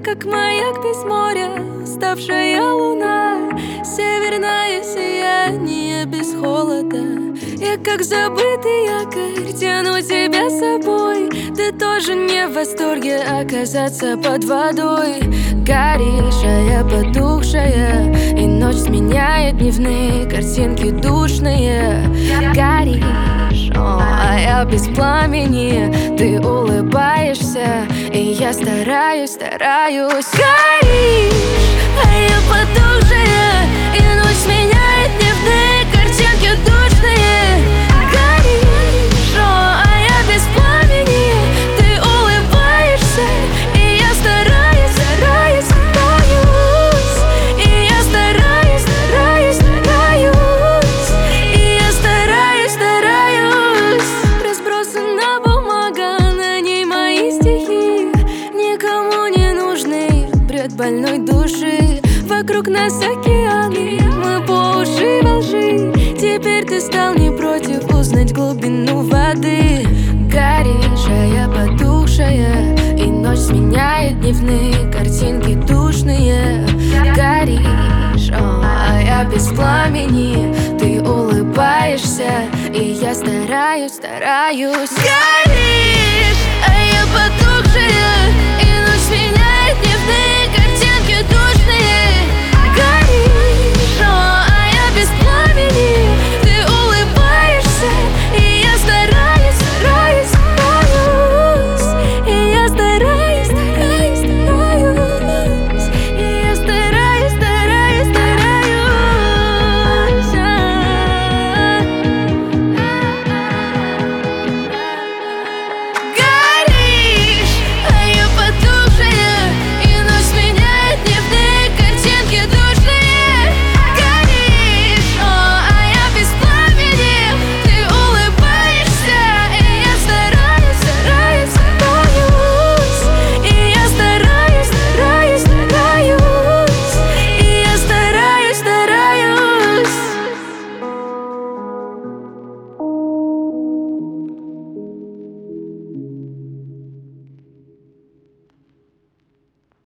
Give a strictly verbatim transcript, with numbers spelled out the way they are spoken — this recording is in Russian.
как маяк без моря, ставшая луна, северное сияние без холода. Я как забытый якорь, тяну тебя с собой. Ты тоже не в восторге оказаться под водой. Горишь, а я потухшая, и ночь сменяет дневные картинки душные. Горишь, о, а я без пламени. Ты улыбаешься, и я стараюсь, стараюсь. Горишь, а я потухшая, и ночь сменяет дневные картинки душные. Горишь, о, а я без пламени. Ты улыбаешься, и я стараюсь, стараюсь, стараюсь. И я стараюсь, стараюсь, стараюсь. И я стараюсь, стараюсь. Разбросана бумага, на ней мои стихи, никому не нужны бред больной души. Вокруг нас океаны, мы по уши во лжи. Теперь ты стал не против узнать глубину воды. Горишь, а я потухшая, и ночь сменяет дневные картинки душные. Горишь, о, а я без пламени. Ты улыбаешься, и я стараюсь, стараюсь. Горишь.